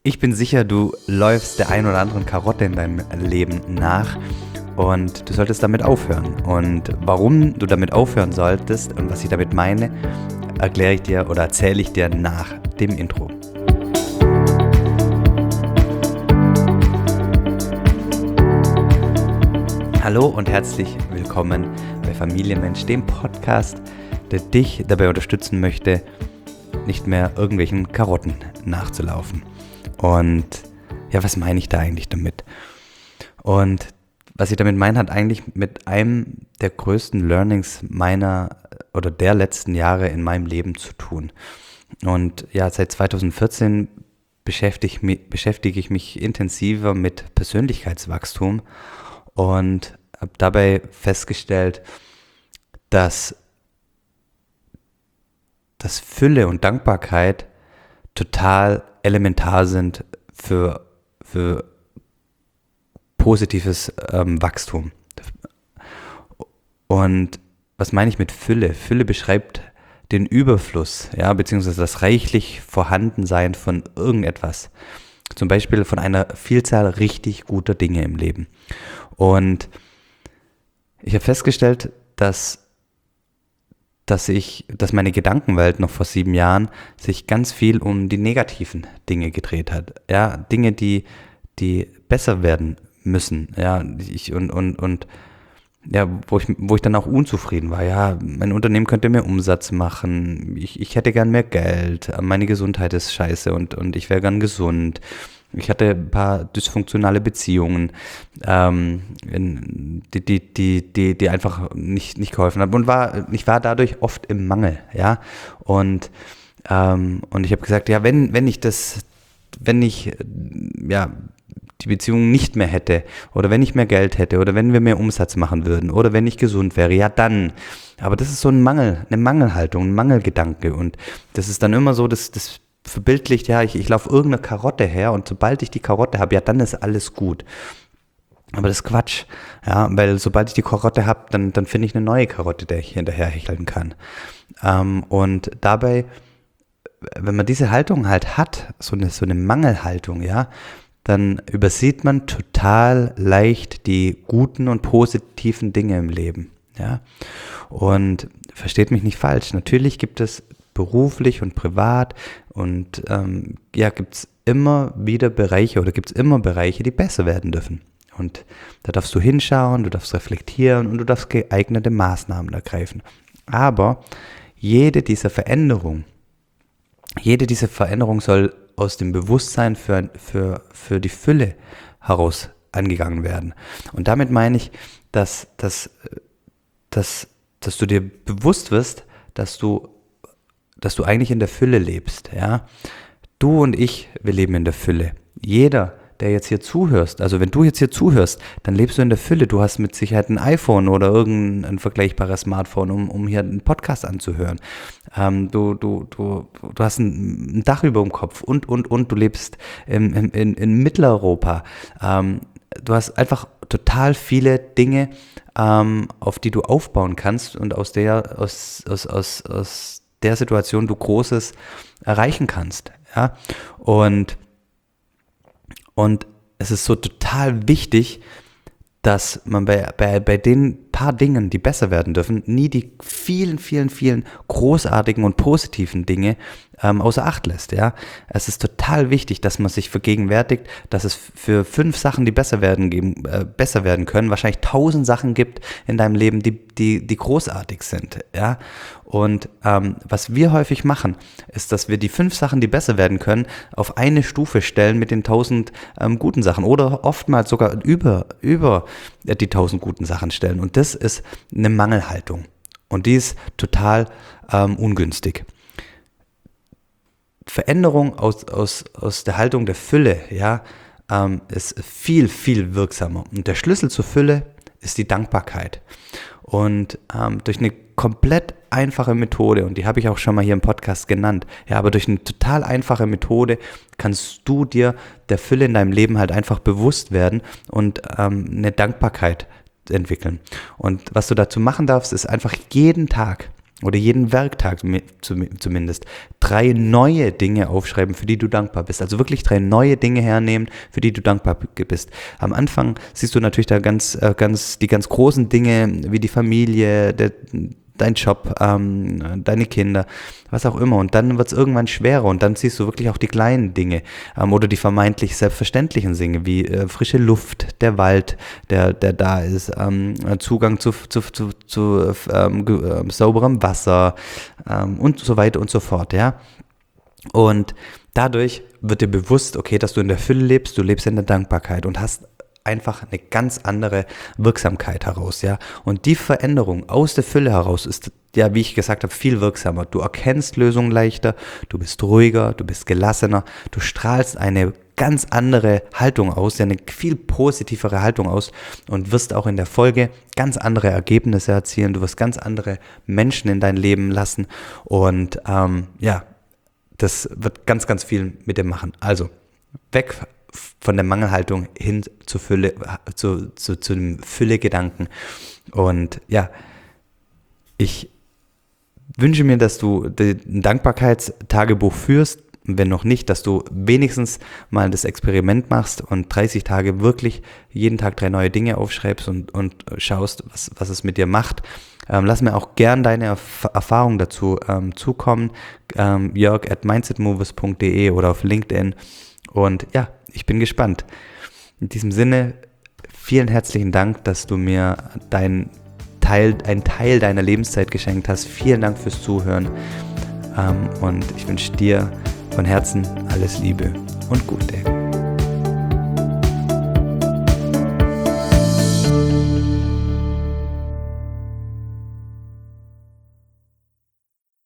Ich bin sicher, du läufst der ein oder anderen Karotte in deinem Leben nach und du solltest damit aufhören. Und warum du damit aufhören solltest und was ich damit meine, erkläre ich dir oder erzähle ich dir nach dem Intro. Hallo und herzlich willkommen bei Familienmensch, dem Podcast, der dich dabei unterstützen möchte, nicht mehr irgendwelchen Karotten nachzulaufen. Und ja, was meine ich da eigentlich damit? Und was ich damit meine, hat eigentlich mit einem der größten Learnings meiner oder der letzten Jahre in meinem Leben zu tun. Und ja, seit 2014 beschäftige ich mich intensiver mit Persönlichkeitswachstum und habe dabei festgestellt, dass Fülle und Dankbarkeit total elementar sind für positives Wachstum. Und was meine ich mit Fülle? Fülle beschreibt den Überfluss, ja, beziehungsweise das reichlich Vorhandensein von irgendetwas. Zum Beispiel von einer Vielzahl richtig guter Dinge im Leben. Und ich habe festgestellt, dass meine Gedankenwelt noch vor 7 Jahren sich ganz viel um die negativen Dinge gedreht hat. Ja, Dinge, die besser werden müssen. Ja, wo ich dann auch unzufrieden war. Ja, mein Unternehmen könnte mehr Umsatz machen. Ich hätte gern mehr Geld. Meine Gesundheit ist scheiße und ich wäre gern gesund. Ich hatte ein paar dysfunktionale Beziehungen, die einfach nicht geholfen haben und ich war dadurch oft im Mangel, ja, und ich habe gesagt, ja, wenn ich die Beziehung nicht mehr hätte oder wenn ich mehr Geld hätte oder wenn wir mehr Umsatz machen würden oder wenn ich gesund wäre, ja dann, aber das ist so eine Mangelhaltung, ein Mangelgedanke und das ist dann immer so, das verbildlicht, ja, ich laufe irgendeine Karotte her und sobald ich die Karotte habe, ja, dann ist alles gut. Aber das ist Quatsch, ja, weil sobald ich die Karotte habe, dann finde ich eine neue Karotte, der ich hinterher hecheln kann. Und dabei, wenn man diese Haltung halt hat, so eine Mangelhaltung, ja, dann übersieht man total leicht die guten und positiven Dinge im Leben, ja. Und versteht mich nicht falsch, natürlich gibt es beruflich und privat und gibt es immer wieder Bereiche oder gibt es immer Bereiche, die besser werden dürfen. Und da darfst du hinschauen, du darfst reflektieren und du darfst geeignete Maßnahmen ergreifen. Aber jede dieser Veränderung soll aus dem Bewusstsein für die Fülle heraus angegangen werden. Und damit meine ich, dass du dir bewusst wirst, dass du eigentlich in der Fülle lebst, ja. Du und ich, wir leben in der Fülle. Jeder, der jetzt hier zuhörst, also wenn du jetzt hier zuhörst, dann lebst du in der Fülle. Du hast mit Sicherheit ein iPhone oder irgendein vergleichbares Smartphone, um hier einen Podcast anzuhören. Du hast ein Dach über dem Kopf und du lebst in Mitteleuropa. Du hast einfach total viele Dinge, auf die du aufbauen kannst und aus der Situation du Großes erreichen kannst, ja, und es ist so total wichtig, dass man bei den paar Dingen, die besser werden dürfen, nie die vielen, vielen, vielen großartigen und positiven Dinge außer Acht lässt, ja. Es ist total wichtig, dass man sich vergegenwärtigt, dass es für 5 Sachen, die besser werden können, wahrscheinlich 1000 Sachen gibt in deinem Leben, die großartig sind, ja. Und was wir häufig machen, ist, dass wir die 5 Sachen, die besser werden können, auf eine Stufe stellen mit den 1000 guten Sachen oder oftmals sogar über die 1000 guten Sachen stellen. Und das ist eine Mangelhaltung. Und die ist total ungünstig. Veränderung aus der Haltung der Fülle, ja, ist viel, viel wirksamer. Und der Schlüssel zur Fülle ist die Dankbarkeit. Und durch eine komplett einfache Methode, und die habe ich auch schon mal hier im Podcast genannt, ja, aber durch eine total einfache Methode kannst du dir der Fülle in deinem Leben halt einfach bewusst werden und eine Dankbarkeit entwickeln. Und was du dazu machen darfst, ist einfach jeden Tag oder jeden Werktag zumindest 3 neue Dinge aufschreiben, für die du dankbar bist. Also wirklich 3 neue Dinge hernehmen, für die du dankbar bist. Am Anfang siehst du natürlich da die ganz großen Dinge, wie die Familie, dein Job, deine Kinder, was auch immer. Und dann wird es irgendwann schwerer und dann siehst du wirklich auch die kleinen Dinge oder die vermeintlich selbstverständlichen Dinge, wie frische Luft, der Wald, der da ist, Zugang zu sauberem Wasser und so weiter und so fort, ja. Und dadurch wird dir bewusst, okay, dass du in der Fülle lebst, du lebst in der Dankbarkeit und hast einfach eine ganz andere Wirksamkeit heraus, ja. Und die Veränderung aus der Fülle heraus ist, ja, wie ich gesagt habe, viel wirksamer. Du erkennst Lösungen leichter, du bist ruhiger, du bist gelassener, du strahlst eine ganz andere Haltung aus, ja, eine viel positivere Haltung aus und wirst auch in der Folge ganz andere Ergebnisse erzielen. Du wirst ganz andere Menschen in dein Leben lassen und ja, das wird ganz, ganz viel mit dir machen. Also, weg von der Mangelhaltung hin zur Fülle, zu dem Fülle-Gedanken. Und ja, ich wünsche mir, dass du ein Dankbarkeitstagebuch führst. Wenn noch nicht, dass du wenigstens mal das Experiment machst und 30 Tage wirklich jeden Tag 3 neue Dinge aufschreibst und schaust, was es mit dir macht. Lass mir auch gern deine Erfahrungen dazu zukommen. jörg@mindsetmovers.de oder auf LinkedIn. Und ja, ich bin gespannt. In diesem Sinne, vielen herzlichen Dank, dass du mir einen Teil deiner Lebenszeit geschenkt hast. Vielen Dank fürs Zuhören. Und ich wünsche dir von Herzen alles Liebe und Gute.